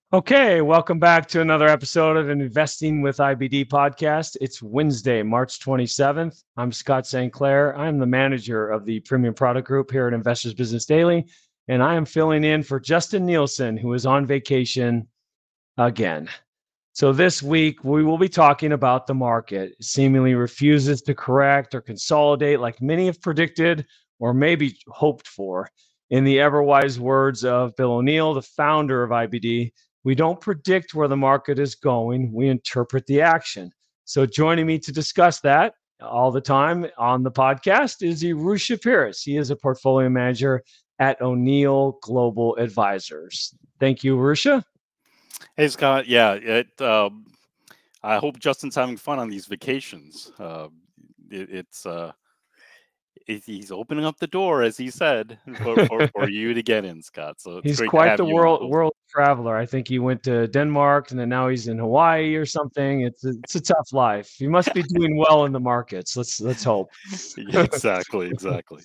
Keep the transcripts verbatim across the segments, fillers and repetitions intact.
Okay, welcome back to another episode of an Investing with I B D podcast. It's Wednesday, March twenty-seventh. I'm Scott Saint Clair. I'm the manager of the Premium Product Group here at Investors Business Daily, and I am filling in for Justin Nielsen, who is on vacation again. So this week, we will be talking about the market. It seemingly refuses to correct or consolidate like many have predicted or maybe hoped for. In the ever wise words of Bill O'Neill, the founder of I B D, we don't predict where the market is going, we interpret the action. So joining me to discuss that all the time on the podcast is Arusha Pires. He is a portfolio manager at O'Neill Global Advisors. Thank you, Arusha. Hey Scott, yeah, it. Um, I hope Justin's having fun on these vacations. Uh, it, it's uh, it, he's opening up the door, as he said, for, for for you to get in, Scott. So it's He's great to quite have the you on world board. world traveler. I think he went to Denmark and then now he's in Hawaii or something. It's a, it's a tough life. He must be doing well in the markets. Let's let's hope. Yeah, exactly, exactly.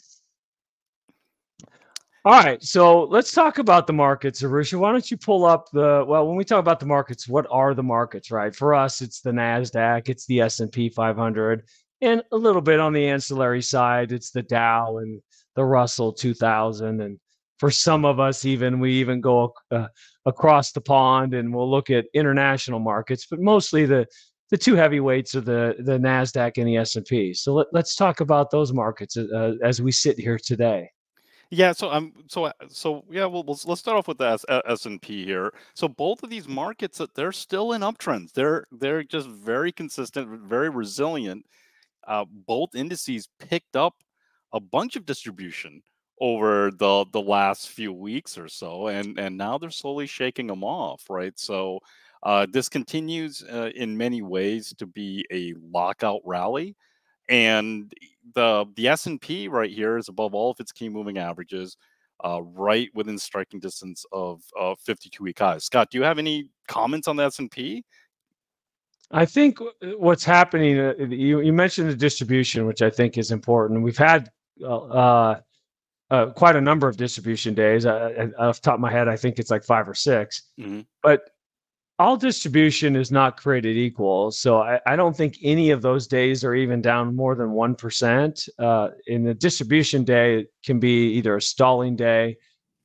All right, so let's talk about the markets, Arusha. Why don't you pull up the well? When we talk about the markets, what are the markets, right? For us, it's the Nasdaq, it's the S and P five hundred, and a little bit on the ancillary side, it's the Dow and the Russell two thousand. And for some of us, even we even go uh, across the pond and we'll look at international markets, but mostly the the two heavyweights are the the Nasdaq and the S and P. So let, let's talk about those markets uh, as we sit here today. Yeah, so I'm so uh, so yeah. Well, let's let's start off with the S, uh, S and P here. So both of these markets, uh, they're still in uptrends. They're they're just very consistent, very resilient. Uh, both indices picked up a bunch of distribution over the the last few weeks or so, and and now they're slowly shaking them off, right? So uh, this continues uh, in many ways to be a lockout rally, and the the S and P right here is above all of its key moving averages, uh, right within striking distance of uh, fifty-two week highs. Scott, do you have any comments on the S and P? I think what's happening, uh, you, you mentioned the distribution, which I think is important. We've had uh, uh, uh, quite a number of distribution days. Uh, off the top of my head, I think it's like five or six. Hmm. But all distribution is not created equal. So I, I don't think any of those days are even down more than one percent. Uh, in the distribution day, it can be either a stalling day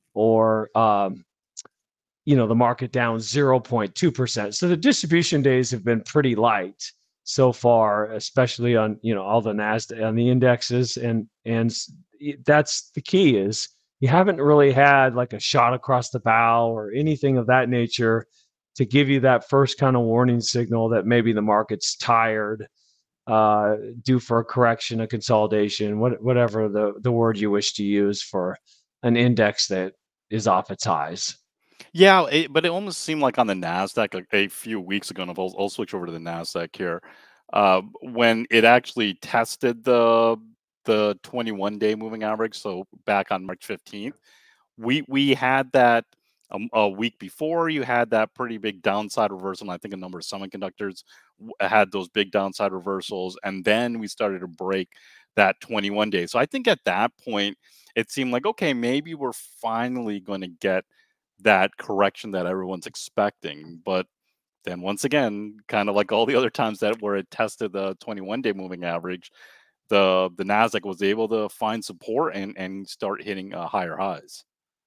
or um, you know, the market down zero point two percent. So the distribution days have been pretty light so far, especially on, you know, all the Nasdaq on the indexes. And, and that's the key is you haven't really had like a shot across the bow or anything of that nature to give you that first kind of warning signal that maybe the market's tired, uh, due for a correction, a consolidation, what, whatever the, the word you wish to use for an index that is off its highs. Yeah, it, but it almost seemed like on the Nasdaq like a few weeks ago. And I'll, I'll switch over to the Nasdaq here. Uh, when it actually tested the the twenty-one day moving average, so back on March fifteenth, we we had that um, a week before. You had that pretty big downside reversal, and I think a number of semiconductors w- had those big downside reversals, and then we started to break that twenty-one day. So I think at that point, it seemed like okay, maybe we're finally going to get that correction that everyone's expecting. But then once again, kind of like all the other times that where it tested the twenty-one day moving average, the the Nasdaq was able to find support and and start hitting uh, higher highs.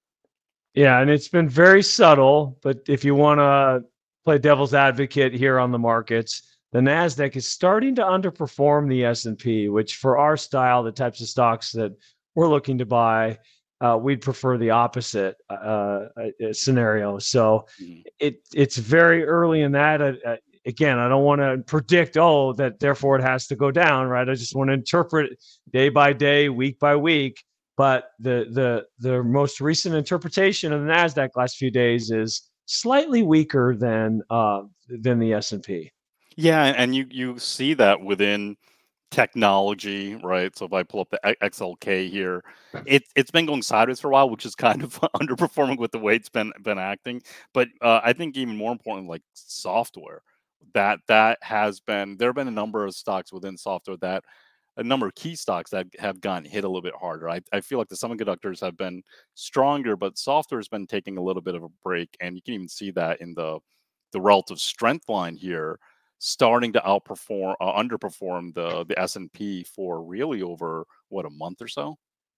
Yeah, and it's been very subtle, but if you want to play devil's advocate here on the markets, the Nasdaq is starting to underperform the S and P, which for our style, the types of stocks that we're looking to buy, uh, we'd prefer the opposite uh, uh, scenario. So Mhm. it it's very early in that. Uh, uh, again, I don't want to predict, oh, that therefore it has to go down, right? I just want to interpret day by day, week by week. But the the the most recent interpretation of the Nasdaq last few days is slightly weaker than uh, than the S and P. Yeah, and you you see that within technology, right? So if I pull up the E- X L K here, it it's been going sideways for a while, which is kind of underperforming with the way it's been been acting. But uh, I think even more important, like software, that that has been there have been a number of stocks within software that a number of key stocks that have gotten hit a little bit harder. I, I feel like the semiconductors have been stronger, but software has been taking a little bit of a break, and you can even see that in the the relative strength line here, starting to outperform, uh, underperform the the S and P for really over what, a month or so.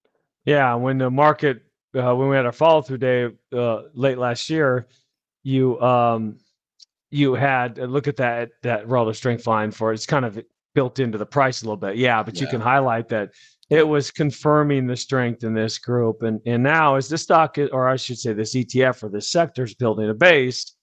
Yeah, when the market uh, when we had our follow through day uh, late last year, you um you had uh, look at that that relative strength line for it. It's kind of built into the price a little bit. Yeah, but you can Yeah. highlight that it Yeah. was confirming the strength in this group. And and now as the stock, or I should say this E T F or this sector is building a base,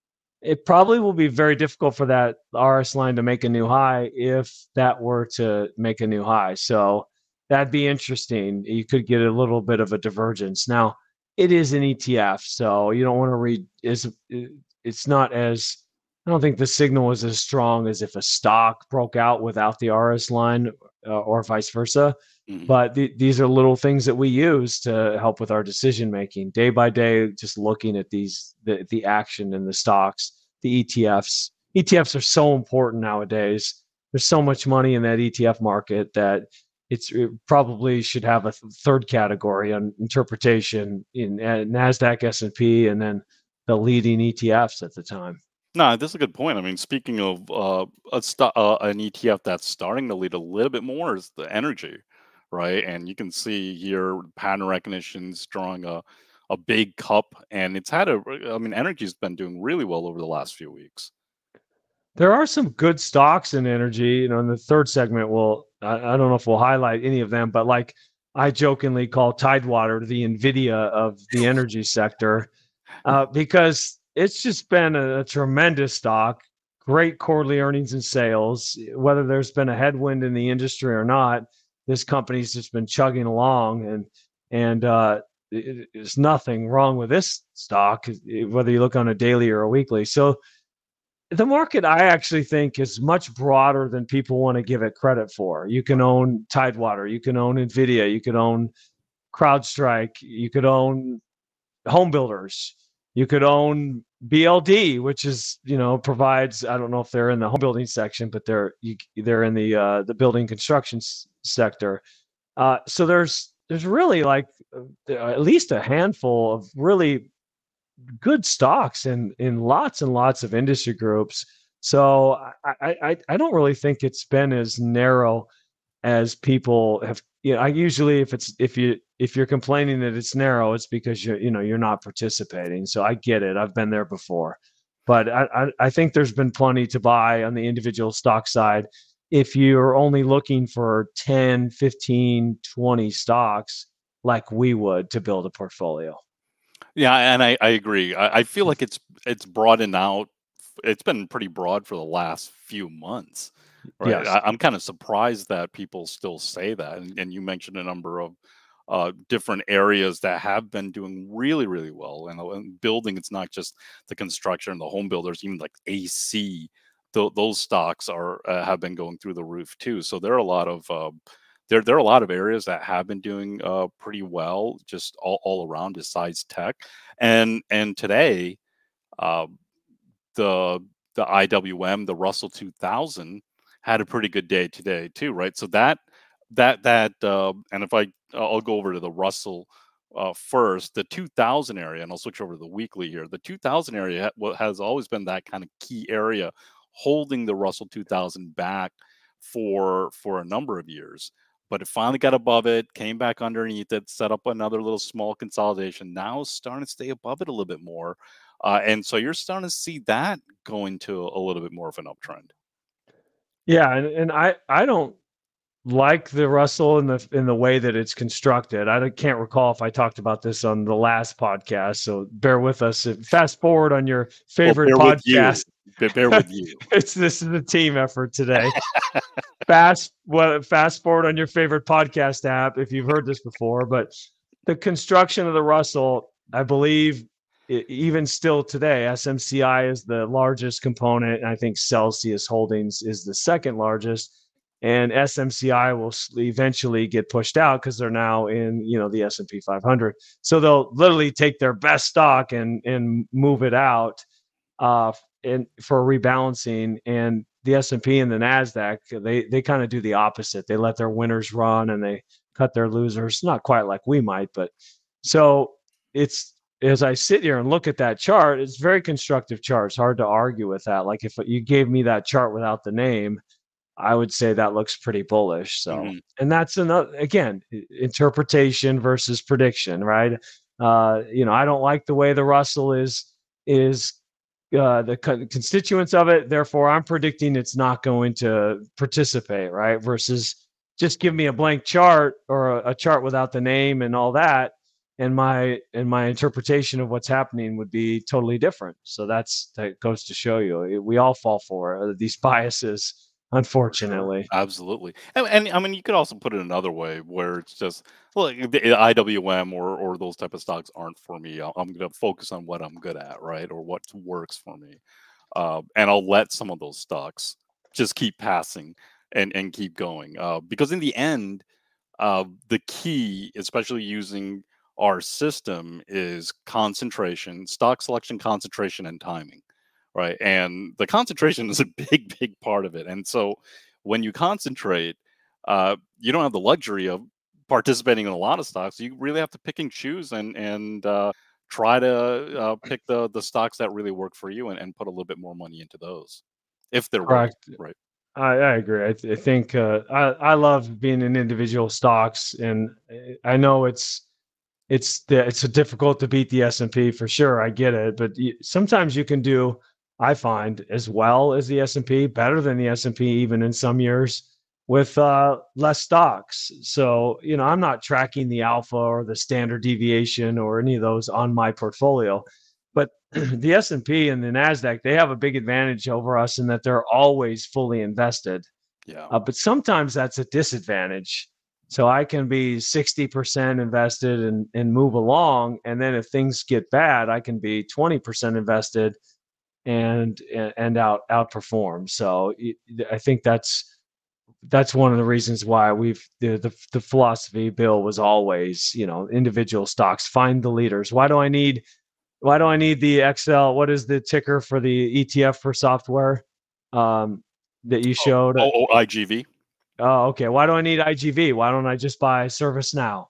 it probably will be very difficult for that R S line to make a new high if that were to make a new high. So that'd be interesting. You could get a little bit of a divergence. Now, it is an E T F, so you don't want to read is it's not as I don't think the signal is as strong as if a stock broke out without the R S line uh, or vice versa. Mhm. But th- these are little things that we use to help with our decision making day by day. Just looking at these, the the action in the stocks, the E T Fs. E T Fs are so important nowadays. There's so much money in that E T F market that it's it probably should have a th- third category on interpretation in uh, Nasdaq, S and P, and then the leading E T Fs at the time. No, that's a good point. I mean, speaking of uh, a sto- uh, an E T F that's starting to lead a little bit more is the energy, right? And you can see here pattern recognition's drawing a a big cup, and it's had a. I mean, energy's been doing really well over the last few weeks. There are some good stocks in energy. You know, in the third segment, we'll I, I don't know if we'll highlight any of them, but like I jokingly call Tidewater the Nvidia of the energy sector uh, because it's just been a, a tremendous stock, great quarterly earnings and sales. Whether there's been a headwind in the industry or not, this company's just been chugging along, and and uh, it, there's nothing wrong with this stock, whether you look on a daily or a weekly. So the market, I actually think, is much broader than people want to give it credit for. You can own Tidewater, you can own Nvidia, you could own CrowdStrike, you could own home builders, you could own B L D, which is, you know, provides, I don't know if they're in the home building section, but they're you, they're in the uh, the building construction s- sector. Uh, so there's there's really like uh, at least a handful of really good stocks in in lots and lots of industry groups. So I I I don't really think it's been as narrow as people have. You know, I usually if it's if you if you're complaining that it's narrow, it's because you you know you're not participating. So I get it. I've been there before, but I I, I think there's been plenty to buy on the individual stock side. If you're only looking for ten, fifteen, twenty stocks like we would to build a portfolio. Yeah, and I, I agree. I, I feel like it's it's broadened out. It's been pretty broad for the last few months, right? Yes. I, I'm kind of surprised that people still say that. And, and you mentioned a number of uh, different areas that have been doing really, really well. And, uh, and building, it's not just the construction and the home builders, even like A C. Th- those stocks are uh, have been going through the roof too. So there are a lot of uh, there there are a lot of areas that have been doing uh, pretty well, just all, all around besides tech. And and today, uh, the the I W M, the Russell two thousand, had a pretty good day today too, right? So that that that uh, and if I I'll go over to the Russell uh, first, the two thousand area, and I'll switch over to the weekly here. The two thousand area ha- what has always been that kind of key area, holding the Russell two thousand back for for a number of years. But it finally got above it, came back underneath it, set up another little small consolidation. Now it's starting to stay above it a little bit more. Uh, and so you're starting to see that go into a little bit more of an uptrend. Yeah, and, and I I don't like the Russell in the in the way that it's constructed. I don't- can't recall if I talked about this on the last podcast, so bear with us. Fast forward on your Well, favorite bear with you. podcast. Be- Bear with you. It's this is a team effort today. Fast well, fast forward on your favorite podcast app if you've heard this before, but the construction of the Russell, I believe, e- even still today, S M C I is the largest component, and I think Celsius Holdings is the second largest. And S M C I will eventually get pushed out because they're now in, you know, the S and P five hundred. So they'll literally take their best stock and and move it out uh, and for rebalancing. And the S and P and the NASDAQ, they they kind of do the opposite. They let their winners run and they cut their losers. Not quite like we might, but so it's as I sit here and look at that chart, it's a very constructive chart. It's hard to argue with that. Like if you gave me that chart without the name, I would say that looks pretty bullish. So, Mhm. and that's another, again, interpretation versus prediction, right? Uh, you know, I don't like the way the Russell is, is uh, the co- constituents of it. Therefore, I'm predicting it's not going to participate, right? Versus just give me a blank chart or a, a chart without the name and all that. And my and my interpretation of what's happening would be totally different. So that's that goes to show you we all fall for these biases, For sure. unfortunately. Absolutely. And, and I mean, you could also put it another way where it's just, well, like, the I W M or or those type of stocks aren't for me. I- I'm going to focus on what I'm good at, right? Or what works for me. Uh, and I'll let some of those stocks just keep passing and and keep going. Uh, because in the end, uh, the key, especially using our system, is concentration, stock selection, concentration, and timing, right? And the concentration is a big, big part of it. And so when you concentrate, uh, you don't have the luxury of participating in a lot of stocks. You really have to pick and choose and and uh, try to uh, pick the the stocks that really work for you and, and put a little bit more money into those if they're right, Correct. right? I, I agree. I, th- I think uh, I I love being in individual stocks, and uh, I know it's it's the, it's difficult to beat the S and P for sure. I get it, but you, sometimes you can do. I find as well as the S and P, better than the S and P, even in some years with uh, less stocks. So you know, I'm not tracking the alpha or the standard deviation or any of those on my portfolio, but the S and P and the Nasdaq, they have a big advantage over us in that they're always fully invested. Yeah, Uh, but sometimes that's a disadvantage. So I can be sixty percent invested and, and move along. And then if things get bad, I can be twenty percent invested and and out outperform. So I think that's that's one of the reasons why we've the, the the philosophy, Bill, was always, you know, individual stocks, find the leaders. Why do I need why do I need the Excel? What is the ticker for the E T F for software um, that you oh, showed? oh, oh, I G V. Oh, okay. Why do I need I G V? Why don't I just buy ServiceNow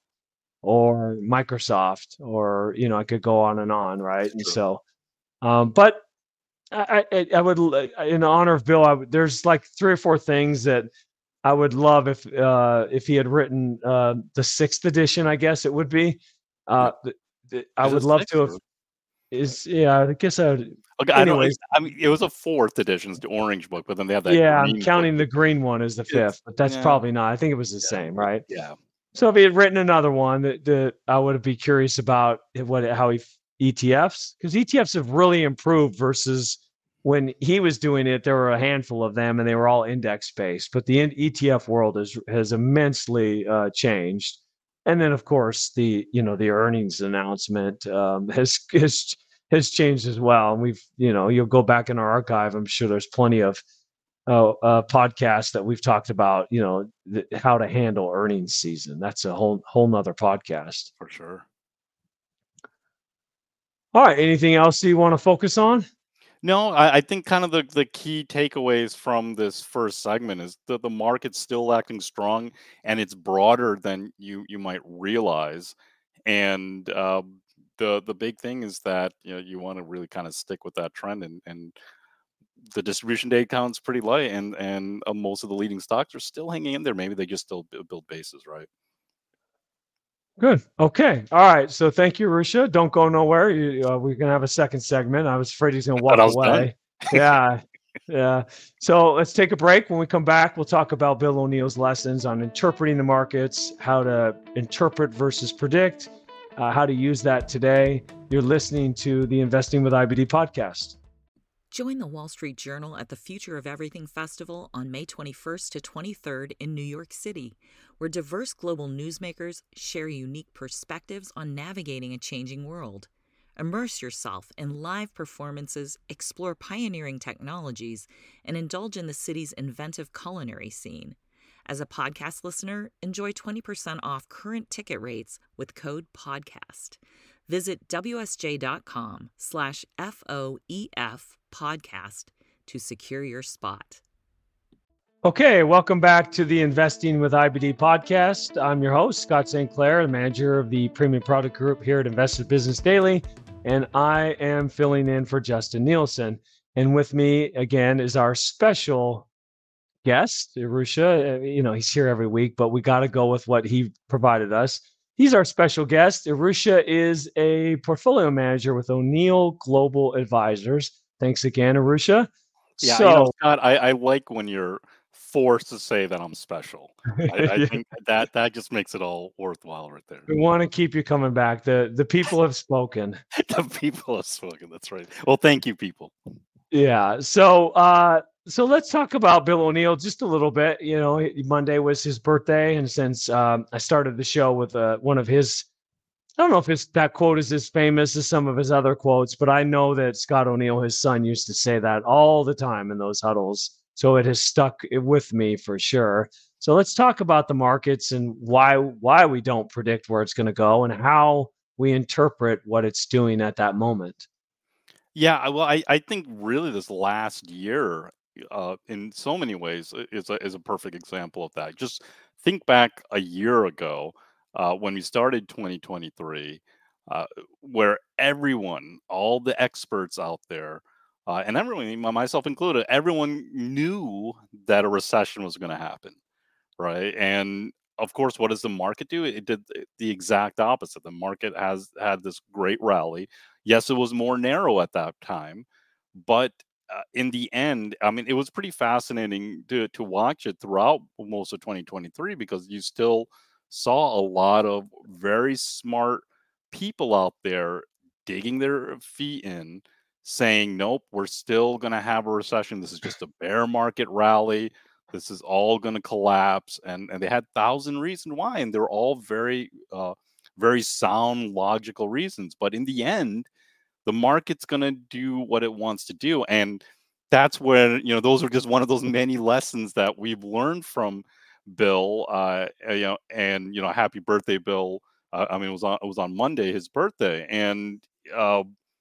or Microsoft, or you know, I could go on and on, right? And True. so, um, but I, I, I would, in honor of Bill, I would, there's like three or four things that I would love if uh, if he had written uh, the sixth edition. I guess it would be. Yeah. Uh, th- th- I Is it would love six to have. or? Is yeah. I guess I would. Okay, I don't. Anyways, I mean, it was a fourth edition, it's the orange book, but then they have that yeah, I'm green book, counting the which green one as the it's fifth, but that's yeah, probably not. I think it was the yeah, same, it, right? yeah, So if he had written another one that, that I would be curious about what how he E T Fs, because E T Fs have really improved versus when he was doing it. There were a handful of them, and they were all index based. But the E T F world has has immensely uh, changed. And then, of course, the you know the earnings announcement um, has has has changed as well. And we've you know you'll go back in our archive. I'm sure there's plenty of uh, uh, podcast that we've talked about, you know, th- how to handle earnings season. That's a whole whole nother podcast. for sure. All right. Anything else you want to focus on? No, I, I think kind of the, the key takeaways from this first segment is that the market's still acting strong and it's broader than you you might realize. And um, the the big thing is that you know you want to really kind of stick with that trend and and the distribution day count's pretty light and and uh, most of the leading stocks are still hanging in there. Maybe they just still bu- build bases, right? Good. Okay. All right. So thank you, Rusha. Don't go nowhere. You, uh, we're gonna have a second segment. I was afraid he's gonna I thought I walk was done. away. Yeah. Yeah. So let's take a break. When we come back, we'll talk about Bill O'Neill's lessons on interpreting the markets, how to interpret versus predict, uh, how to use that today. You're listening to the Investing with I B D podcast. Join the Wall Street Journal at the Future of Everything Festival on May twenty-first to twenty-third in New York City, where diverse global newsmakers share unique perspectives on navigating a changing world. Immerse yourself in live performances, explore pioneering technologies, and indulge in the city's inventive culinary scene. As a podcast listener, enjoy twenty percent off current ticket rates with code PODCAST. Visit wsj.com slash F O E F podcast to secure your spot. Okay, welcome back to the Investing with I B D podcast. I'm your host, Scott Saint Clair, the manager of the Premium Product Group here at Investors Business Daily, and I am filling in for Justin Nielsen. And with me again is our special guest, Arusha. Uh, You know, he's here every week, but we got to go with what he provided us. He's our special guest. Arusha is a portfolio manager with O'Neill Global Advisors. Thanks again, Arusha. Yeah, you know, So, Scott, I, I like when you're forced to say that I'm special. I, I yeah, think that that just makes it all worthwhile right there. we want to keep you coming back. The the people have spoken. The people have spoken. That's right. Well, thank you, people. Yeah. So uh so let's talk about Bill O'Neill just a little bit. You know, he- Monday was his birthday, and since um, I started the show with uh, one of his, I don't know if his that quote is as famous as some of his other quotes, but I know that Scott O'Neill, his son, used to say that all the time in those huddles. So it has stuck i- with me for sure. So let's talk about the markets and why why we don't predict where it's going to go and how we interpret what it's doing at that moment. Yeah, I- well, I, I think really this last year, uh, in so many ways, i- is a, is a perfect example of that. Just think back a year ago, uh, when we started twenty twenty-three, uh, where everyone, all the experts out there, uh, and everyone, m- myself included, everyone knew that a recession was going to happen, right? And of course, what does the market do? It did th- the exact opposite. The market has had this great rally. Yes, it was more narrow at that time, but uh, in the end, I mean, it was pretty fascinating to to watch it throughout most of twenty twenty-three because you still saw a lot of very smart people out there digging their feet in, saying, "Nope, we're still going to have a recession. This is just a bear market rally. This is all going to collapse," and and they had thousand reasons why, and they're all very uh very sound logical reasons, but in the end the market's going to do what it wants to do. And that's when, you know, those are just one of those many lessons that we've learned from Bill. Uh uh, you know, and you know, happy birthday, Bill. uh, I mean, it was on it was on Monday, his birthday. And uh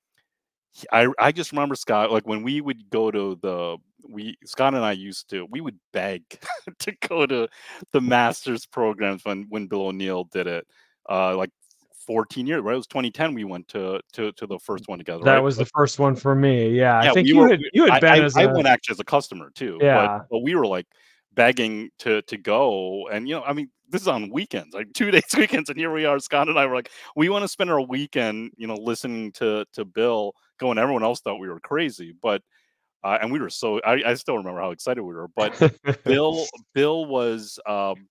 I I just remember, Scott, like when we would go to the we Scott and I used to we would beg to go to the master's programs when when Bill O'Neill did it. Uh like fourteen years, right? It was twenty ten we went to to to the first one together, That right? was the But first one for me. Yeah, I yeah, think we you were had we, you had I, been I as I a went actually as a customer too, but yeah. but we were like begging to to go. And you know, I mean, this is on weekends, like two days weekends, and here we are. Scott and I were like, we want to spend our weekend, you know, listening to to Bill go, and everyone else thought we were crazy. But uh, and we were so I, I still remember how excited we were. But Bill Bill was um,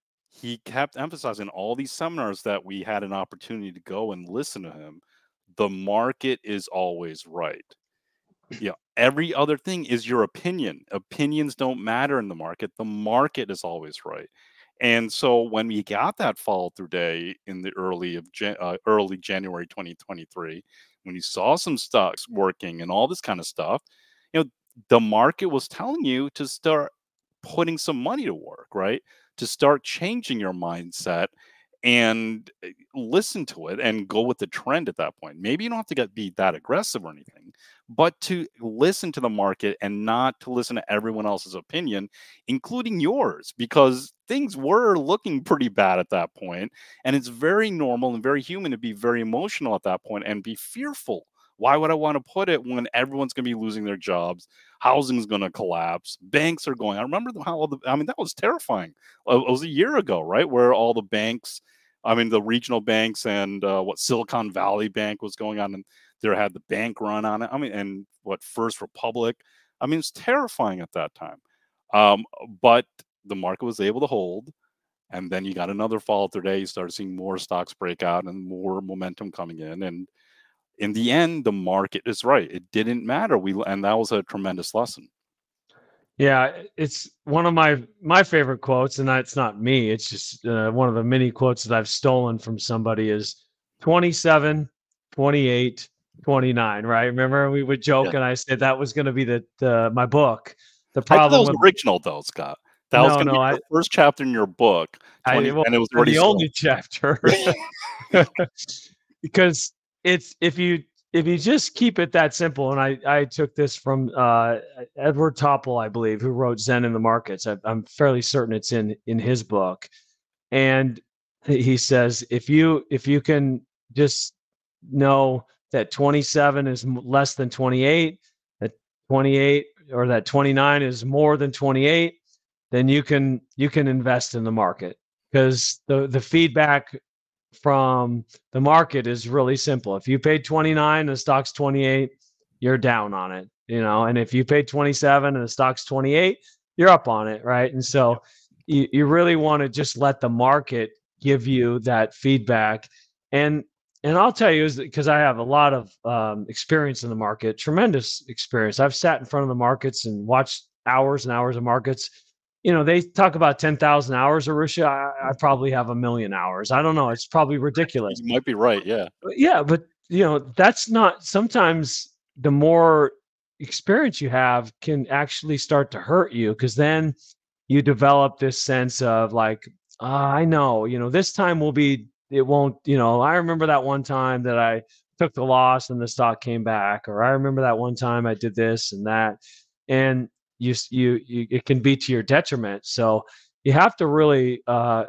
he kept emphasizing all these seminars that we had an opportunity to go and listen to him. The market is always right. Yeah, every other thing is your opinion. Opinions don't matter in the market. The market is always right. And so when we got that follow through day in the early of Jan- uh, early January twenty twenty-three, when you saw some stocks working and all this kind of stuff, you know, the market was telling you to start putting some money to work, right? To start changing your mindset and uh, listen to it and go with the trend at that point. Maybe you don't have to get be that aggressive or anything, but to listen to the market and not to listen to everyone else's opinion, including yours, because things were looking pretty bad at that point. And it's very normal and very human to be very emotional at that point and be fearful. Why would I want to put it when everyone's going to be losing their jobs? Housing's going to collapse. Banks are going. I remember how all the, I mean, that was terrifying. Uh, It was a year ago, right? Where all the banks, I mean, the regional banks and uh, what Silicon Valley Bank was going on, and there had the bank run on it. I mean, and what First Republic. I mean, it's terrifying at that time. Um, but the market was able to hold, and then you got another fall through day. You started seeing more stocks break out and more momentum coming in. And in the end, the market is right. It didn't matter. We and that was a tremendous lesson. Yeah, it's one of my my favorite quotes, and that's not me. It's just uh, one of the many quotes that I've stolen from somebody is twenty-seven, twenty-eight, twenty-nine, right? Remember we would Yeah, joke and I said that was going to be the, the my book. The I thought that problem was with original, though, Scott. That was no, going to no, be I the first chapter in your book, I twenty, well, and it was or already the sold. only chapter because it's if you if you just keep it that simple, and I, I took this from uh, Edward Topol, I believe, who wrote Zen in the Markets. I, I'm fairly certain it's in in his book, and he says if you if you can just know that twenty-seven is less than twenty-eight, that twenty-eight or that twenty-nine is more than twenty-eight, then you can you can invest in the market, because the the feedback from the market is really simple. If you paid twenty-nine and the stock's twenty-eight, you're down on it, you know, and if you paid twenty-seven and the stock's twenty-eight, you're up on it, right? And so you, you really want to just let the market give you that feedback. And and I'll tell you, is because I have a lot of um, experience in the market, tremendous experience. I've sat in front of the markets and watched hours and hours of markets. You know, they talk about ten thousand hours, Arusha. I, I probably have a million hours. I don't know. It's probably ridiculous. You might be right. Yeah. But yeah, but you know, that's not, sometimes the more experience you have can actually start to hurt you, because then you develop this sense of like, oh, I know, you know, this time will be, it won't, you know, I remember that one time that I took the loss and the stock came back, or I remember that one time I did this and that. And you, you, you it can be to your detriment. So you have to really, uh,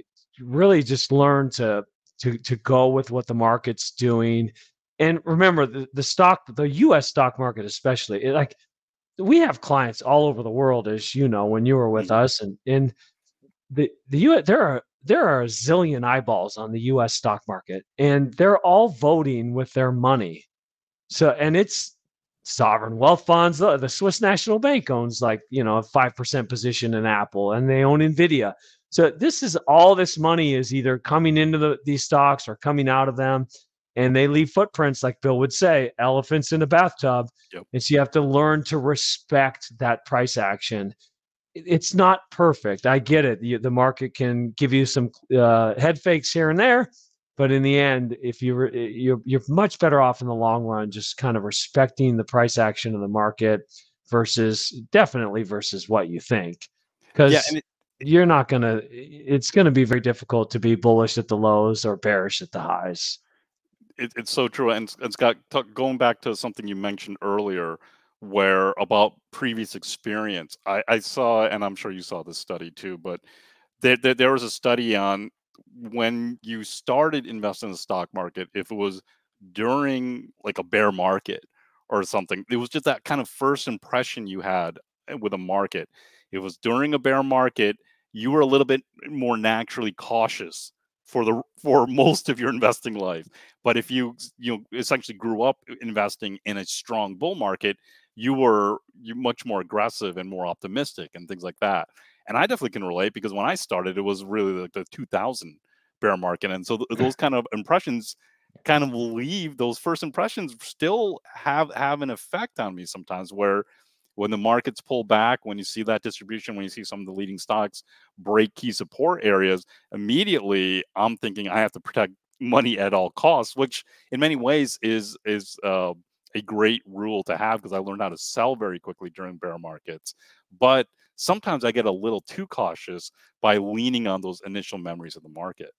really just learn to, to, to go with what the market's doing. And remember, the, the stock, the U S stock market, especially, it, like, we have clients all over the world, as you know, when you were with Mhm. us, and in the the U S, there are there are a zillion eyeballs on the U S stock market, and they're all voting with their money. So, and it's sovereign wealth funds. The, the Swiss National Bank owns, like, you know, a five percent position in Apple, and they own Nvidia. So this is all, this money is either coming into the, these stocks or coming out of them, and they leave footprints, like Bill would say, elephants in a bathtub. Yep. And so you have to learn to respect that price action. It- It's not perfect. I get it. You, the market can give you some uh, head fakes here and there, but in the end, if you re- you're you're much better off in the long run, just kind of respecting the price action of the market versus, definitely versus what you think, Yeah. because And it, you're not gonna. It's going to be very difficult to be bullish at the lows or bearish at the highs. it, it's so true. And, and Scott, t- going back to something you mentioned earlier, where about previous experience, I, I saw, and I'm sure you saw this study too, but there, there, there was a study on when you started investing in the stock market, if it was during like a bear market or something, it was just that kind of first impression you had uh, with a market. It was during a bear market, you were a little bit more naturally cautious for the for most of your investing life. But if you you know essentially grew up investing in a strong bull market, you were you much more aggressive and more optimistic and things like that. And I definitely can relate, because when I started, it was really like the two thousand bear market, and so th- those kind of impressions kind of leave, those first impressions still have have an effect on me sometimes, where when the markets pull back, when you see that distribution, when you see some of the leading stocks break key support areas, immediately I'm thinking I have to protect money at all costs, which in many ways is is uh, a great rule to have, because I learned how to sell very quickly during bear markets. But sometimes I get a little too cautious by leaning on those initial memories of the market.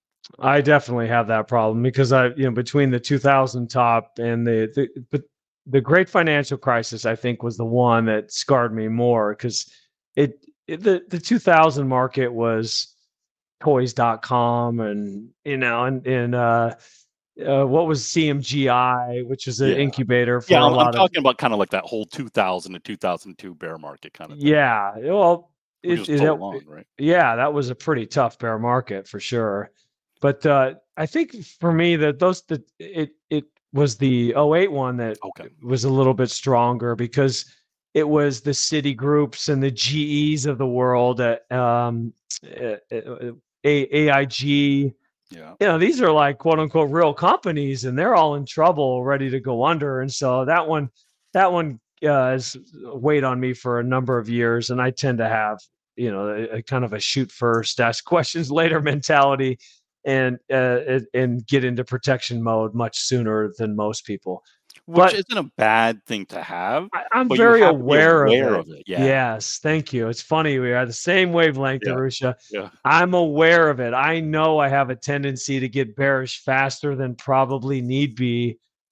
I definitely have that problem, because I, you know, between the two thousand top and the, the, but the great financial crisis, I think, was the one that scarred me more, because it, it the, the two thousand market was toys dot com, and, you know, and, and, uh, uh, what was C M G I, which is an Yeah. incubator Yeah, for a I'm, I'm lot of, talking about kind of like that whole two thousand to two thousand two bear market kind of thing, yeah, well, which it, was it, so it- long, right? yeah, that was a pretty tough bear market for sure. But uh, I think for me that those the it it was the oh eight one that Okay. was a little bit stronger, because it was the City Groups and the G Es of the world, at um, uh, uh, A- AIG. Yeah. You know, these are like quote unquote real companies, and they're all in trouble, ready to go under. And so that one, that one uh, has weighed on me for a number of years. And I tend to have, you know, a, a kind of a shoot first, ask questions later mentality, and uh, and and get into protection mode much sooner than most people. Which But isn't a bad thing to have, I, I'm but you very have to be aware of aware it. of it. Yeah. Yes, thank you. It's funny, we are the same wavelength, Yeah. Arusha. Yeah. I'm aware of it. I know I have a tendency to get bearish faster than probably need be,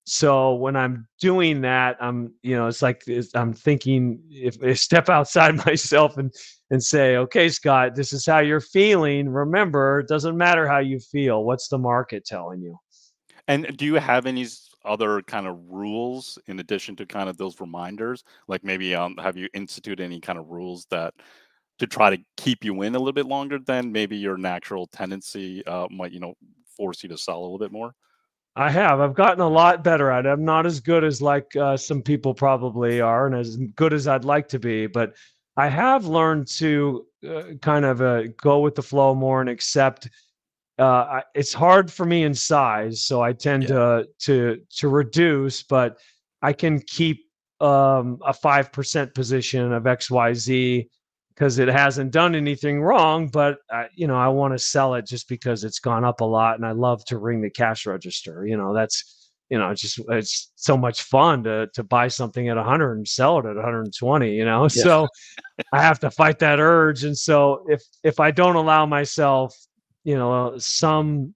So when I'm doing that, I'm, you know, it's like it's, I'm thinking if I step outside myself and and say, okay, Scott, this is how you're feeling. Remember, it doesn't matter how you feel. What's the market telling you? And do you have any s- other kind of rules in addition to kind of those reminders? Like maybe um, have you institute any kind of rules that to try to keep you in a little bit longer than maybe your natural tendency uh, might, you know, force you to sell a little bit more? I have. I've gotten a lot better at it. I'm not as good as like uh, some people probably are, and as good as I'd like to be. But I have learned to uh, kind of uh, go with the flow more and accept. Uh, I, it's hard for me in size, so I tend Yeah. to to to reduce. But I can keep um, a five percent position of X Y Z because it hasn't done anything wrong, but I, you know, I want to sell it just because it's gone up a lot, and I love to ring the cash register. You know, that's you know, it's just it's so much fun to to buy something at one hundred and sell it at one hundred twenty. You know, Yeah. so I have to fight that urge, and so if if I don't allow myself, you know, some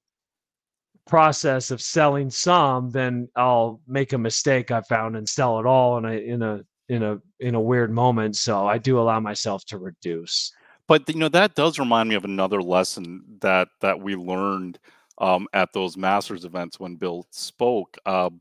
process of selling some, then I'll make a mistake I found and sell it all in a in a in a in a weird moment. So I do allow myself to reduce. But you know that does remind me of another lesson that that we learned um, at those masters events when Bill spoke. Um,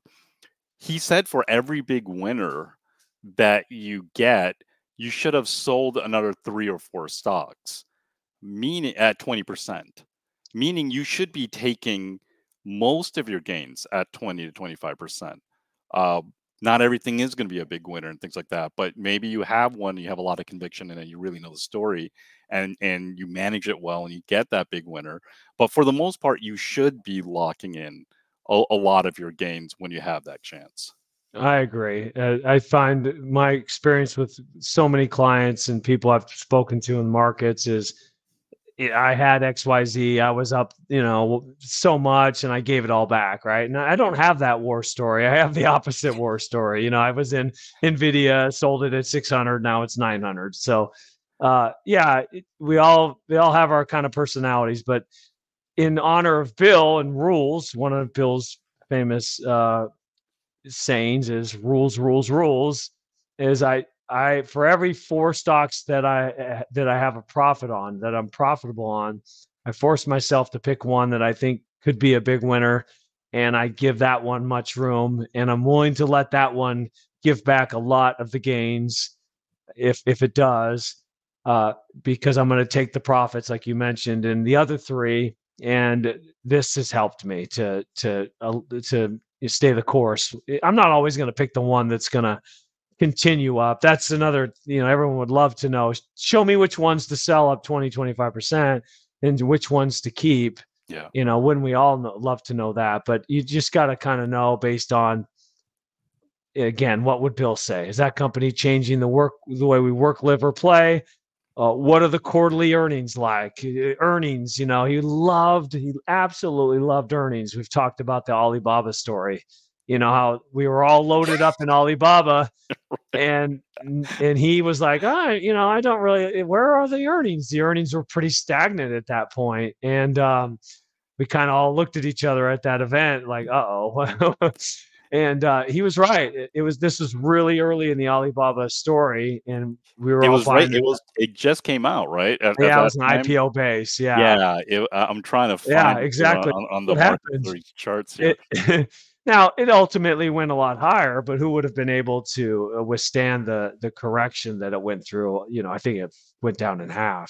he said for every big winner that you get, you should have sold another three or four stocks, meaning at twenty percent, meaning you should be taking most of your gains at twenty to twenty-five percent. Uh, Not everything is going to be a big winner and things like that, but maybe you have one, you have a lot of conviction in it, you really know the story, and and you manage it well, and you get that big winner. But for the most part, you should be locking in a, a lot of your gains when you have that chance. I agree. Uh, I find my experience with so many clients and people I've spoken to in markets is yeah, I had X Y Z. I was up, you know, so much and I gave it all back, right? And I don't have that war story. I have the opposite war story. You know, I was in Nvidia, sold it at six hundred, now it's nine hundred. So, uh yeah, it, we all we all have our kind of personalities, but in honor of Bill and rules, one of Bill's famous uh sayings is rules, rules, rules. Is I I for every four stocks that I uh, that I have a profit on, that I'm profitable on, I force myself to pick one that I think could be a big winner, and I give that one much room, and I'm willing to let that one give back a lot of the gains if if it does, uh, because I'm going to take the profits like you mentioned, and the other three. And this has helped me to to uh, to stay the course. I'm not always going to pick the one that's going to continue up. That's another, you know, everyone would love to know. Show me which ones to sell up twenty, twenty-five percent and which ones to keep. Yeah. You know, wouldn't we all know, love to know that? But you just got to kind of know based on, again, what would Bill say? Is that company changing the work, the way we work, live, or play? Uh, what are the quarterly earnings like? Uh, Earnings, you know, he loved, he absolutely loved earnings. We've talked about the Alibaba story, you know, how we were all loaded up in Alibaba and and he was like, oh, you know, I don't really, where are the earnings? The earnings were pretty stagnant at that point. And um, we kind of all looked at each other at that event like, uh-oh. And uh, he was right. It, it was, this was really early in the Alibaba story. And we were It all was right. buying It it. was. It just came out right at, at Yeah, it that was an time. I P O base. Yeah. Yeah. It, I- I'm trying to Yeah, find it here on, exactly. on, on the What market happened? series charts here. It now it ultimately went a lot higher, but who would have been able to uh, withstand the the correction that it went through? You know, I think it went down in half.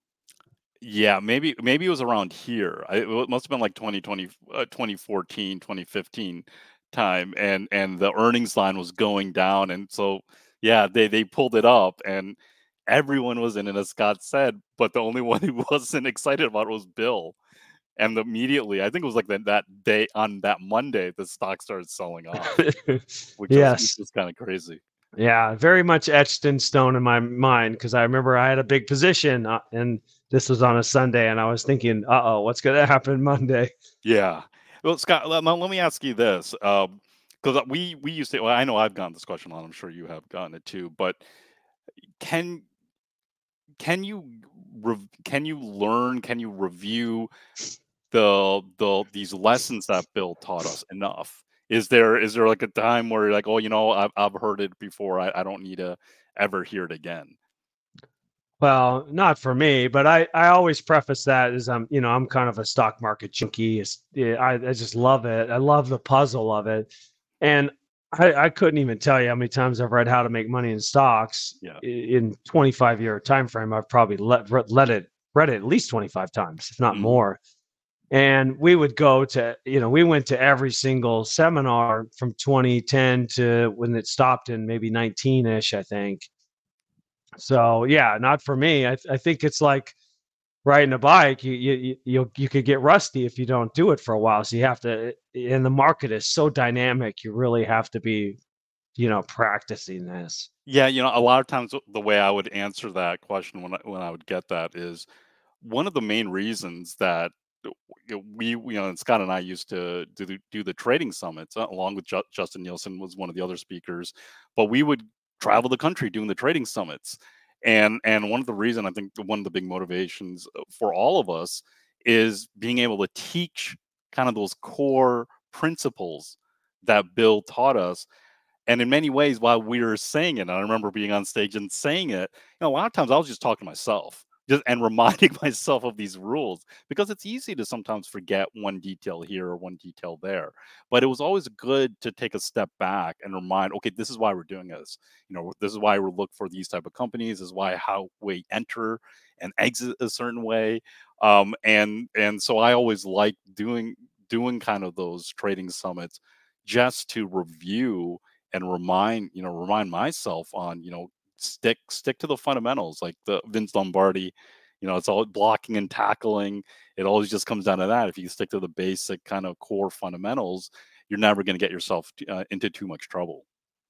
Yeah, maybe maybe it was around here. I, it must have been like twenty twenty, uh, twenty fourteen, twenty fifteen time, and and the earnings line was going down, and so yeah, they they pulled it up, and everyone was in it, as Scott said, but the only one who wasn't excited about it was Bill. And immediately, I think it was like that that day on that Monday, the stock started selling off, which was which Yes. was kind of crazy. Yeah, very much etched in stone in my mind because I remember I had a big position uh, and this was on a Sunday and I was thinking, "Uh-oh, what's going to happen Monday?" Yeah. Well, Scott, let, let me ask you this, because we we used to. Well, I know I've gotten this question on. I'm sure you have gotten it too. But can can you rev- can you learn? Can you review the the these lessons that Bill taught us enough Is there is there like a time where you're like, oh, you know, I've I've heard it before. I, I don't need to ever hear it again. Well, not for me, but I, I always preface that as I'm, you know, I'm kind of a stock market junkie. It's, yeah, I, I just love it. I love the puzzle of it. And I, I couldn't even tell you how many times I've read How to Make Money in Stocks. Yeah. In twenty-five year time frame. I've probably let, let it, read it at least twenty-five times, if not Mhm. more. And we would go to, you know, we went to every single seminar from twenty ten to when it stopped in maybe nineteen ish, I think. So yeah, not for me. I, th- I think it's like riding a bike. You you you you could get rusty if you don't do it for a while. So you have to. And the market is so dynamic. You really have to be, you know, practicing this. Yeah, you know, a lot of times the the way I would answer that question when I, when I would get that is one of the main reasons that uh, w- we, you know, and Scott and I used to do the, do the trading summits uh, along with Ju- Justin Nielsen was one of the other speakers, but we would travel the country doing the trading summits. And and one of the reason I think one of the big motivations uh, for all of us is being able to teach kind of those core principles that Bill taught us. And in many ways, while we were saying it, and I remember being on stage and saying it, you know, a lot of times I was just talking to myself, just and reminding myself of these rules because it's easy to sometimes forget one detail here or one detail there. But it was always good to take a step back and remind, okay, this is why we're doing this. You know, this is why we look for these type of companies. This is why how we enter and exit a certain way. Um, and and so I always like doing doing kind of those trading summits just to review and remind you know remind myself on you know stick stick to the fundamentals like the Vince Lombardi. You know it's all blocking and tackling. It always just comes down to that. If you stick to the basic kind of core fundamentals, you're never going to get yourself uh, into too much trouble.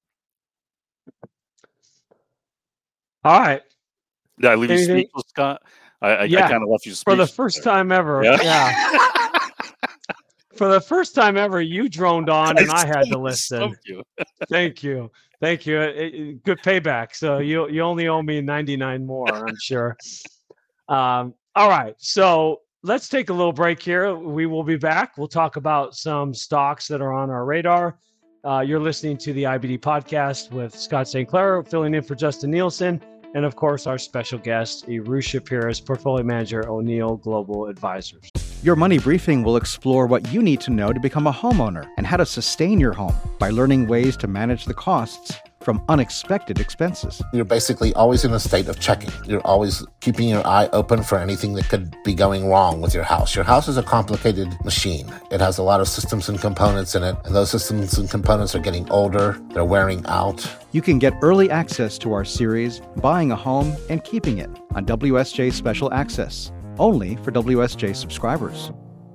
All right. Did I leave you Anything? speechless, Scott? I, I, I Yeah. kind of left you For the speechless first there. time ever. Yeah. Yeah. For the first time ever, you droned on and I had to stumped- listen. stumped you. Thank you. Thank you. It- it- good payback. So you you only owe me ninety-nine more, I'm sure. Um, all right. So let's take a little break here. We will be back. We'll talk about some stocks that are on our radar. Uh, you're listening to the I B D podcast with Scott Saint Clair, filling in for Justin Nielsen, and of course, our special guest, Arusha Pires, portfolio manager, O'Neill Global Advisors. Your Money Briefing will explore what you need to know to become a homeowner and how to sustain your home by learning ways to manage the costs from unexpected expenses. You're basically always in a state of checking. You're always keeping your eye open for anything that could be going wrong with your house. Your house is a complicated machine. It has a lot of systems and components in it, and those systems and components are getting older. They're wearing out. You can get early access to our series, Buying a Home and Keeping It, on W S J Special Access, only for W S J subscribers.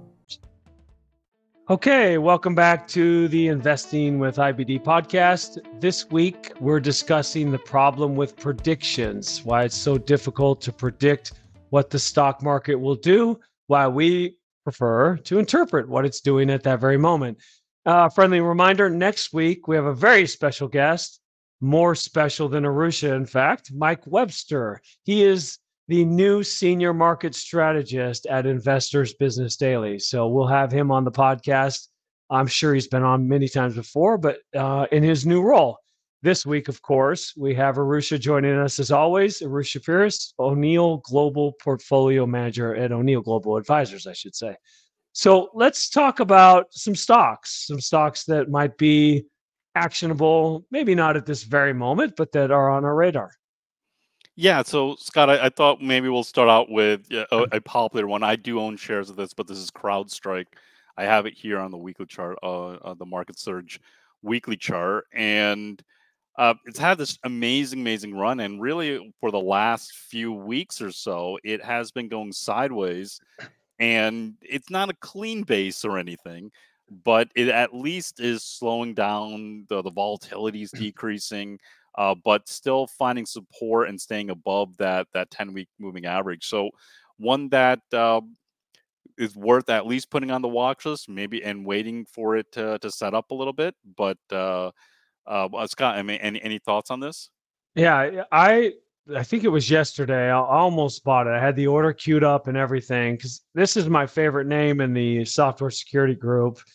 Okay, welcome back to the Investing with I B D podcast. This week, we're discussing the problem with predictions, why it's so difficult to predict what the stock market will do, why we prefer to interpret what it's doing at that very moment. Uh, friendly reminder, next week, we have a very special guest, more special than Arusha, in fact, Mike Webster. He is the new senior market strategist at Investors Business Daily. So we'll have him on the podcast. I'm sure he's been on many times before, but uh, in his new role. This week, of course, we have Arusha joining us as always. Arusha Pires, O'Neill Global Portfolio Manager at O'Neill Global Advisors, I should say. So let's talk about some stocks, some stocks that might be actionable, maybe not at this very moment, but that are on our radar. Yeah, so Scott, I, I thought maybe we'll start out with yeah, a, a popular one. I do own shares of this, but this is CrowdStrike. I have it here on the weekly chart, uh, uh, the Market Surge weekly chart, and uh, it's had this amazing, amazing run. And really, for the last few weeks or so, it has been going sideways. And it's not a clean base or anything, but it at least is slowing down. The, the volatility is decreasing. Uh, but still finding support and staying above that that ten-week moving average. So one that uh, is worth at least putting on the watch list, maybe, and waiting for it to, to set up a little bit. But uh, uh, Scott, I mean, any any thoughts on this? Yeah, I I think it was yesterday. I almost bought it. I had the order queued up and everything because this is my favorite name in the software security group.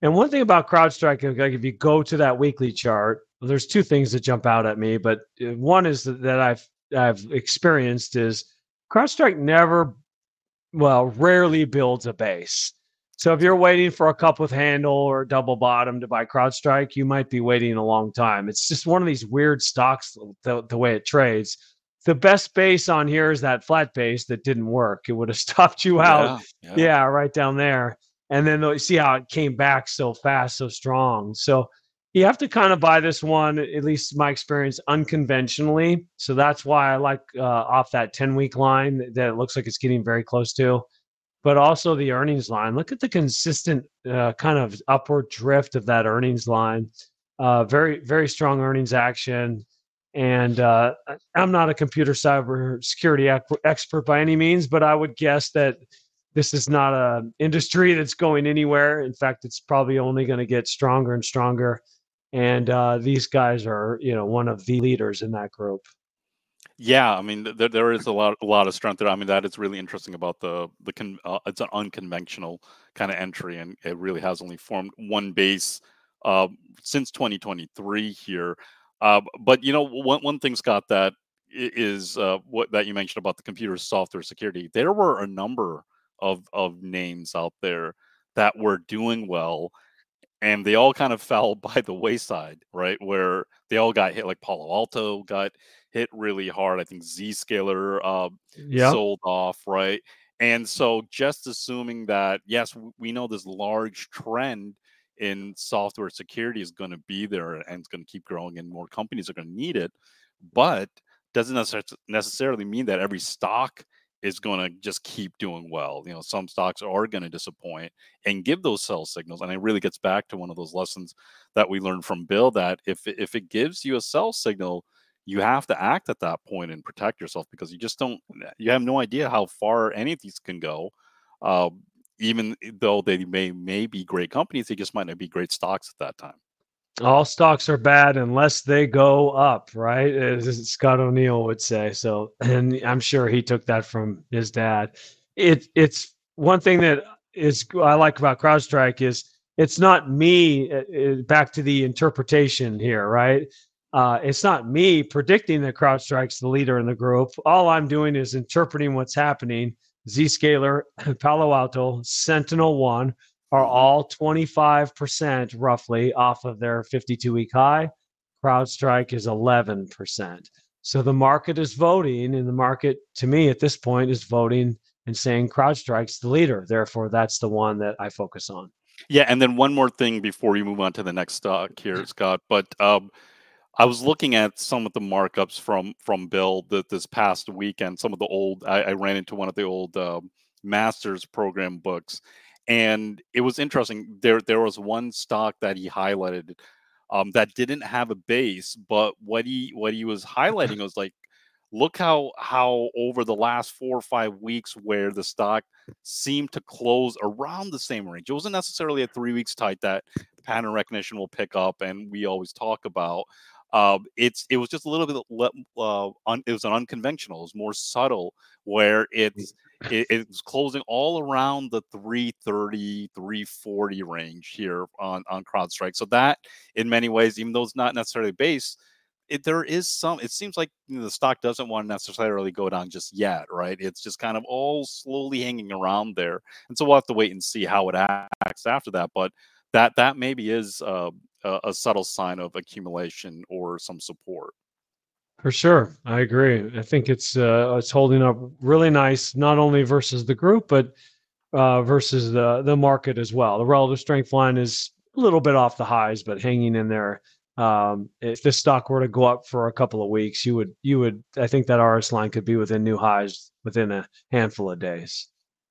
And one thing about CrowdStrike, like if you go to that weekly chart, well, there's two things that jump out at me. But one is that, that I've I've experienced is CrowdStrike never, well, rarely builds a base. So if you're waiting for a cup with handle or double bottom to buy CrowdStrike, you might be waiting a long time. It's just one of these weird stocks, the, the way it trades. The best base on here is that flat base that didn't work. It would have stopped you out. Yeah, Yeah, yeah. right down there. And then you see how it came back so fast, so strong. So you have to kind of buy this one, at least my experience, unconventionally. So that's why I like uh, off that ten-week line that it looks like it's getting very close to. But also the earnings line. Look at the consistent uh, kind of upward drift of that earnings line. Uh, very, very strong earnings action. And uh, I'm not a computer cyber security ec- expert by any means, but I would guess that this is not an industry that's going anywhere. In fact, it's probably only going to get stronger and stronger. And uh, these guys are, you know, one of the leaders in that group. Yeah, I mean, there there is a lot a lot of strength there. I mean, that is really interesting about the the con, uh, it's an unconventional kind of entry, and it really has only formed one base uh, since twenty twenty-three here. Uh, but you know, one one thing, Scott, that i- is uh, what that you mentioned about the computer software security. There were a number of of names out there that were doing well, and they all kind of fell by the wayside, right? Where they all got hit, like Palo Alto got hit really hard. I think Zscaler uh, Yep. sold off, right? And so, just assuming that, yes, w- we know this large trend in software security is going to be there and it's going to keep growing, and more companies are going to need it, but doesn't necess- necessarily mean that every stock is going to just keep doing well. You know, some stocks are going to disappoint and give those sell signals. And it really gets back to one of those lessons that we learned from Bill, that if it- if it gives you a sell signal, you have to act at that point and protect yourself, because you just don't, you have no idea how far any of these can go. Uh, Even though they may may be great companies, they just might not be great stocks at that time. All stocks are bad unless they go up, right? As Scott O'Neill would say. So, and I'm sure he took that from his dad. It it's one thing that is I like about CrowdStrike is it's not me. uh, uh, Back to the interpretation here, right? Uh, it's not me predicting that CrowdStrike's the leader in the group. All I'm doing is interpreting what's happening. Zscaler, Palo Alto, Sentinel One are Hmm. all twenty-five percent roughly off of their fifty-two week high. CrowdStrike is eleven percent. So the market is voting, and the market, to me, at this point, is voting and saying CrowdStrike's the leader. Therefore, that's the one that I focus on. Yeah, and then one more thing before you move on to the next stock here, Scott. But um, I was looking at some of the markups from from Bill that this past weekend. Some of the old, I, I ran into one of the old um Masters program books, and it was interesting. There there was one stock that he highlighted um, that didn't have a base, but what he what he was highlighting was like, look how how over the last four or five weeks where the stock seemed to close around the same range. It wasn't necessarily a three weeks tight that pattern recognition will pick up, and we always talk about. Um, it's it was just a little bit le- uh, un, it was an unconventional. It was more subtle, where it's it, it's closing all around the three thirty, three forty range here on on CrowdStrike. So that, in many ways, even though it's not necessarily base, it, there is some, it seems like, you know, the stock doesn't want to necessarily go down just yet, right? It's just kind of all slowly hanging around there, and so we'll have to wait and see how it acts after that. But that that maybe is uh, a, a subtle sign of accumulation or some support. For sure, I agree. I think it's uh, it's holding up really nice, not only versus the group, but uh, versus the the market as well. The relative strength line is a little bit off the highs, but hanging in there. Um, if this stock were to go up for a couple of weeks, you would you would I think that R S line could be within new highs within a handful of days.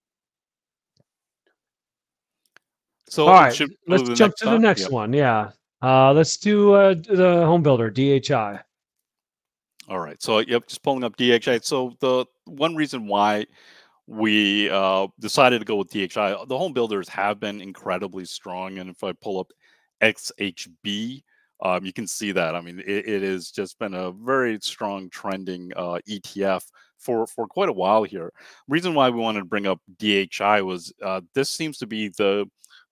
So All uh, right, should we go let's to the jump next to the stock? next Yep. one. Yeah, uh, let's do uh, the home builder D H I. All right. So yep, just pulling up D H I. So the one reason why we uh, decided to go with D H I, the home builders have been incredibly strong, and if I pull up X H B, um, you can see that. I mean, it, it has just been a very strong trending uh, E T F for for quite a while here. Reason why we wanted to bring up D H I was uh, this seems to be the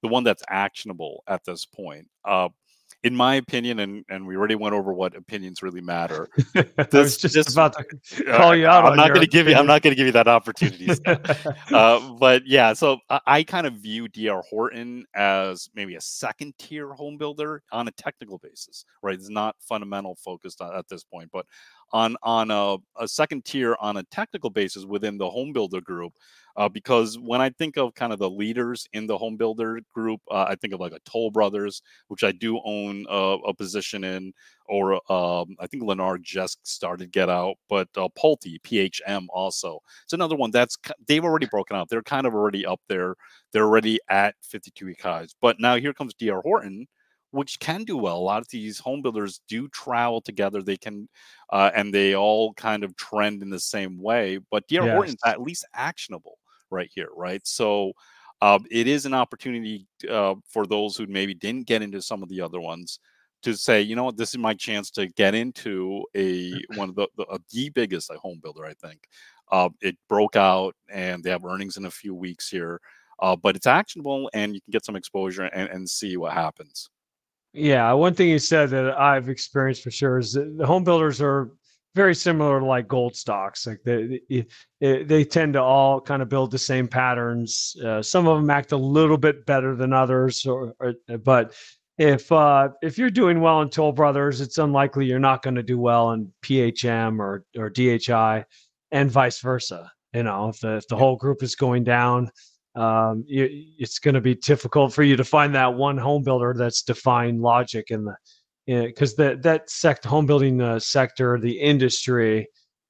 the one that's actionable at this point. Uh, in my opinion, and and we already went over what opinions really matter. I was This just this about to call you out I'm on not your going to give you. I'm opinion. not going to give you that opportunity, Scott. Uh, but yeah, so I, I kind of view D R Horton as maybe a second tier home builder on a technical basis, right? It's not fundamental focused on, at this point, but on on a, a second tier on a technical basis within the home builder group. Uh, because when I think of kind of the leaders in the home builder group, uh, I think of like a Toll Brothers, which I do own uh, a position in, or um, I think Lennar just started Get Out, but uh, Pulte, P H M also. It's another one that's, they've already broken out. They're kind of already up there. They're already at fifty-two week highs. But now here comes D R Horton, which can do well. A lot of these home builders do travel together. They can, uh, and they all kind of trend in the same way. But D R Yes. Horton's at least actionable right here, right? So um, it is an opportunity uh, for those who maybe didn't get into some of the other ones to say, you know what, this is my chance to get into a one of the the, uh, the biggest like, home builder. I think uh, it broke out, and they have earnings in a few weeks here. Uh, but it's actionable, and you can get some exposure and, and see what happens. Yeah, one thing you said that I've experienced for sure is that the home builders are very similar to like gold stocks. Like they they, they tend to all kind of build the same patterns. Uh, some of them act a little bit better than others, or, or but if uh, if you're doing well in Toll Brothers, it's unlikely you're not going to do well in P H M or or D H I, and vice versa. You know, if the if the whole group is going down, um, you, it's going to be difficult for you to find that one home builder that's defined logic in the, because that that sect home building uh, sector, the industry,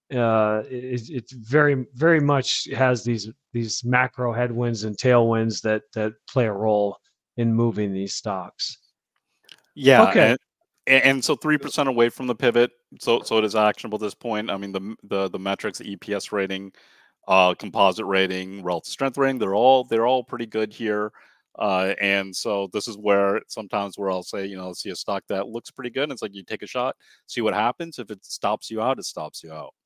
uh, it, it very very much has these these macro headwinds and tailwinds that that play a role in moving these stocks. Yeah, Okay. and, and so three percent away from the pivot, so so it is actionable at this point. I mean, the the the metrics, the E P S rating, uh, composite rating, relative strength rating, they're all they're all pretty good here. Uh, and so this is where sometimes where I'll say, you know, see a stock that looks pretty good. And it's like you take a shot, see what happens. If it stops you out, it stops you out.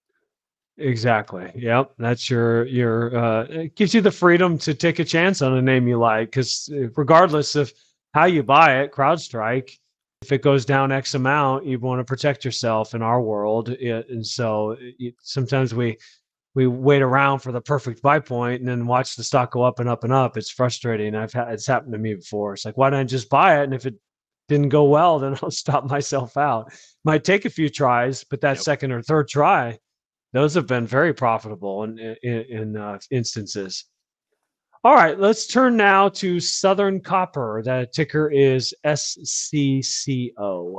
Exactly. Yep. That's your your uh it gives you the freedom to take a chance on a name you like, because regardless of how you buy it, CrowdStrike, if it goes down X amount, you want to protect yourself in our world. It, and so it, sometimes we we wait around for the perfect buy point and then watch the stock go up and up and up. It's frustrating. I've had it's happened to me before. It's like, why don't I just buy it? And if it didn't go well, then I'll stop myself out. Might take a few tries, but that Yep. second or third try, those have been very profitable in in, in uh, instances. All right, let's turn now to Southern Copper. That ticker is S C C O.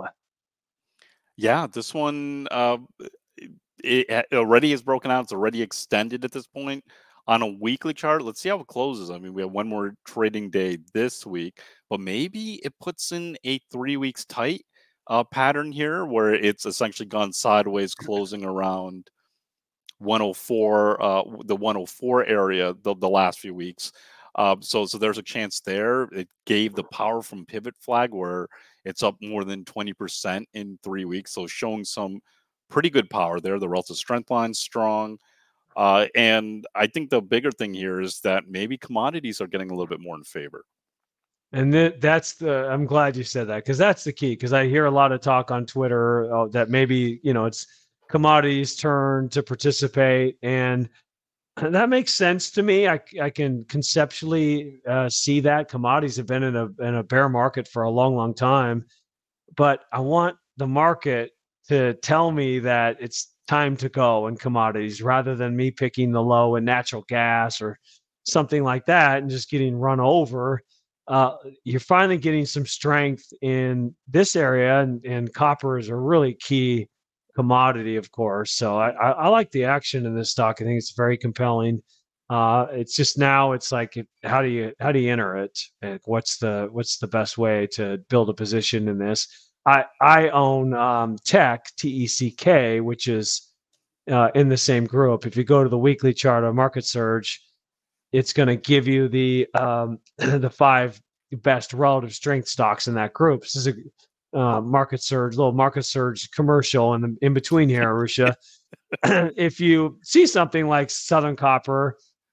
Yeah, this one uh, it, it already is broken out. It's already extended at this point on a weekly chart. Let's see how it closes. I mean, we have one more trading day this week, but maybe it puts in a three weeks tight uh, pattern here where it's essentially gone sideways, closing around one oh four, uh, the one oh four area the, the last few weeks. Uh, so, so there's a chance there. It gave the power from pivot flag where it's up more than twenty percent in three weeks. So showing some pretty good power there. The relative strength line's strong. Uh, and I think the bigger thing here is that maybe commodities are getting a little bit more in favor. And th- that's the, I'm glad you said that, because that's the key. Because I hear a lot of talk on Twitter uh, that maybe, you know, it's commodities' turn to participate. And that makes sense to me. I, I can conceptually uh, see that commodities have been in a in a bear market for a long, long time, but I want the market to tell me that it's time to go in commodities rather than me picking the low in natural gas or something like that and just getting run over. Uh, you're finally getting some strength in this area, and, and copper is a really key commodity, of course. So I, I, I like the action in this stock. I think it's very compelling. Uh, it's just now it's like, how do you how do you enter it? And what's the what's the best way to build a position in this? I I own um, Tech T E C K, which is uh, in the same group. If you go to the weekly chart of Market Surge, it's going to give you the um, the five best relative strength stocks in that group. This is a uh, Market Surge, little Market Surge commercial in the, in between here, Arusha. If you see something like Southern Copper,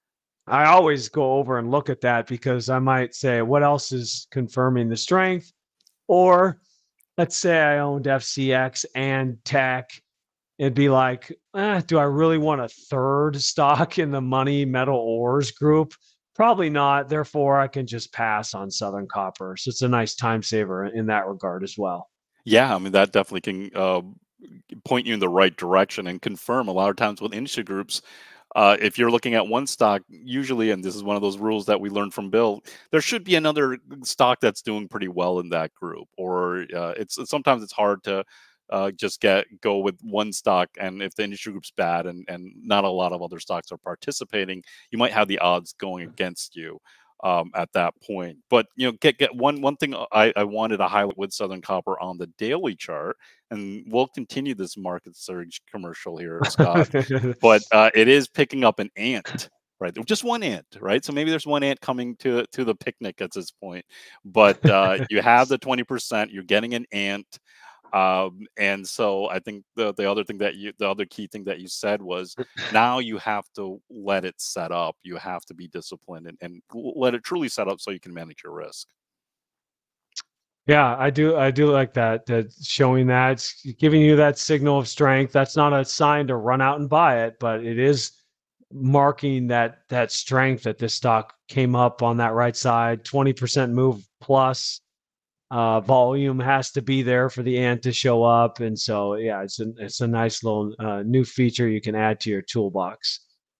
I always go over and look at that because I might say, what else is confirming the strength? Or let's say I owned F C X and tech. It'd be like, eh, do I really want a third stock in the money metal ores group? Probably not. Therefore, I can just pass on Southern Copper. So it's a nice time saver in that regard as well. Yeah, I mean, that definitely can uh, point you in the right direction and confirm a lot of times with industry groups. Uh, if you're looking at one stock, usually, and this is one of those rules that we learned from Bill, there should be another stock that's doing pretty well in that group. Or uh, it's sometimes it's hard to uh, just get go with one stock, and if the industry group's bad and and not a lot of other stocks are participating, you might have the odds going against you um, at that point. But you know, get get one one thing I, I wanted to highlight with Southern Copper on the daily chart, and we'll continue this market surge commercial here, Scott. But uh, it is picking up an ant, right? Just one ant, right? So maybe there's one ant coming to to the picnic at this point. But uh, you have the twenty percent. You're getting an ant. Um, and so I think the the other thing that you the other key thing that you said was now you have to let it set up. You have to be disciplined and, and let it truly set up so you can manage your risk. Yeah, I do. I do like that. That showing that, it's giving you that signal of strength. That's not a sign to run out and buy it, but it is marking that that strength that this stock came up on that right side. twenty percent move plus. Uh, volume has to be there for the ant to show up, and so yeah, it's a it's a nice little uh, new feature you can add to your toolbox.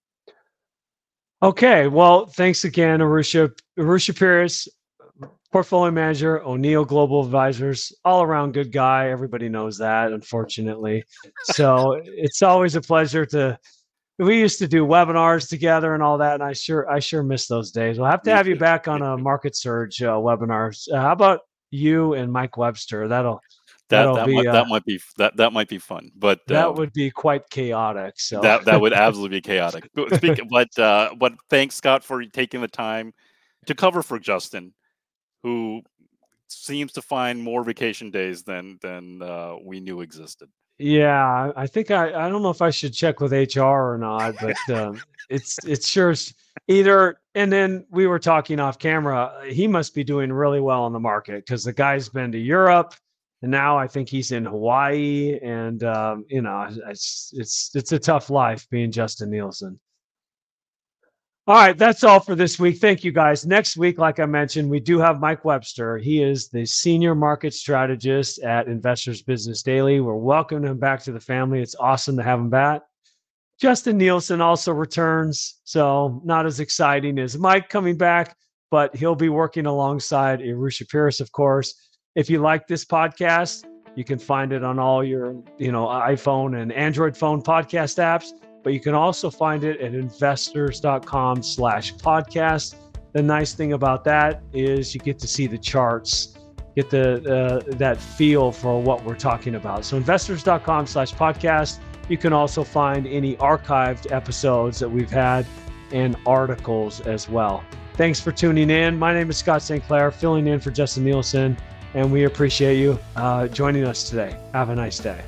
Okay, well, thanks again, Arusha Arusha Peiris, portfolio manager, O'Neill Global Advisors, all around good guy. Everybody knows that, unfortunately. So it's always a pleasure to. We used to do webinars together and all that, and I sure I sure miss those days. We'll have to Me have you too. back on Me a too. market surge uh, webinars. Uh, how about you and Mike Webster? That'll That that'll that be might uh, that might be that that might be fun, but that um, would be quite chaotic. So that that would absolutely be chaotic. But Speak, but uh, but thanks, Scott, for taking the time to cover for Justin, who seems to find more vacation days than than uh, we knew existed. yeah, I think I I don't know if I should check with H R or not, but um, it's it's sure s- either. And then we were talking off camera. He must be doing really well on the market because the guy's been to Europe, and now I think he's in Hawaii. And um, you know, it's it's it's a tough life being Justin Nielsen. All right, that's all for this week. Thank you, guys. Next week, like I mentioned, we do have Mike Webster. He is the senior market strategist at Investors Business Daily. We're welcoming him back to the family. It's awesome to have him back. Justin Nielsen also returns, so not as exciting as Mike coming back, but he'll be working alongside Arusha Peiris, of course. If you like this podcast, you can find it on all your, you know, iPhone and Android phone podcast apps, but you can also find it at investors.com slash podcast. The nice thing about that is you get to see the charts, get the uh, that feel for what we're talking about. So investors.com slash podcast. You can also find any archived episodes that we've had and articles as well. Thanks for tuning in. My name is Scott Saint Clair, filling in for Justin Nielsen, and we appreciate you uh, joining us today. Have a nice day.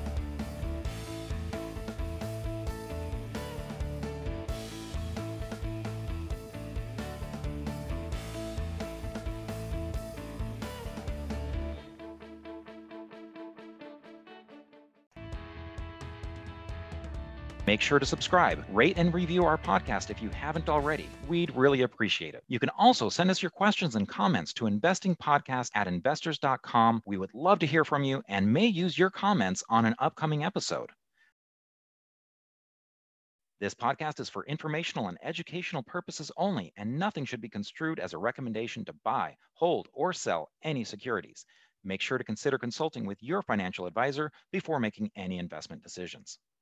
Make sure to subscribe, rate, and review our podcast if you haven't already. We'd really appreciate it. You can also send us your questions and comments to investingpodcast at investors dot com. We would love to hear from you and may use your comments on an upcoming episode. This podcast is for informational and educational purposes only, and nothing should be construed as a recommendation to buy, hold, or sell any securities. Make sure to consider consulting with your financial advisor before making any investment decisions.